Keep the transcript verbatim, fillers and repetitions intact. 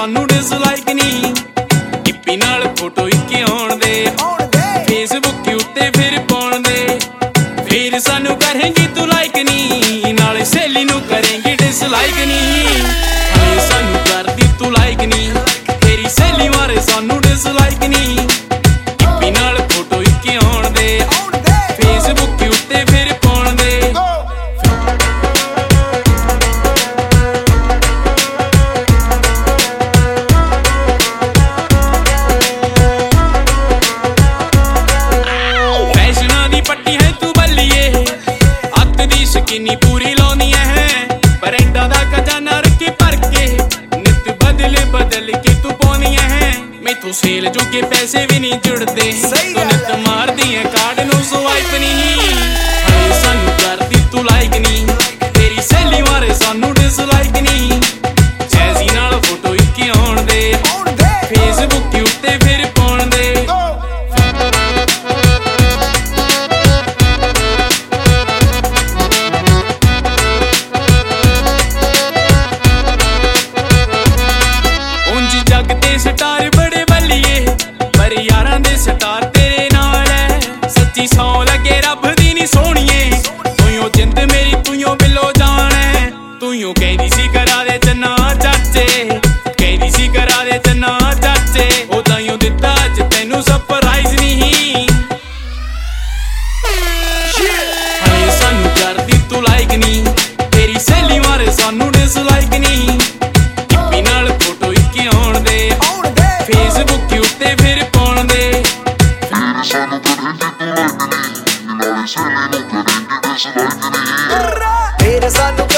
सानू डिसलाइक नहीं टिप्पी नाल फोटो इक्के आउण दे फेसबुक उत्ते फिर पाउण दे फिर सानू करेंगी तू लाइक नहीं नाले सहेली नू करेंगी डिसलाइक नहीं हाय सानू करदी तू लाइक नहीं तेरी सहेली मारे सानू डिसलाइक नहीं टिप्पी नाल फोटो इक्के आउण दे फेसबुक उत्ते फिर पाउण दे किन्नी पूरी लाउनिया है ब्रांडा दा खजाना रखे भर के नित बदल बदल के तू पाउनिया है मैथों सेल जोगे पैसे भी नहीं जुड़ते तू नित मार दी है कार्ड नू स्वाइप नहीं हाय सानू करदी तू लाइक नहीं तेरी सहेली मारे सानू डिसलाइक नहीं जैसी नाल फोटो इक्के आउण दे फेसबुक उत्ते फिर पाउण दे स्टार बड़े बल्लिए पर यारां दे स्टार तेरे नाल है सच्ची सौ लगे रब दी नी सोहणीए तूं जिंद मेरी तूं बिलो जान है तूं कहदी सी करा दे चन्ना चाचे कहदी सी करा दे चन्ना चाचे ओ ताइयों दित्ता अज तैनू सरप्राइज नहीं हाय सानू करदी तू लाइक नहीं तेरी सहेली मारे सानू डिसलाइक नहीं टिप्पी नाल फोटो इक्के आउण दे फेसबुक उत्ते फिर पाउण दे फिर सानू करेंगे तू लाइक नहीं नाले सहेली नू करेंगे डिसलाइक नहीं फिर सानू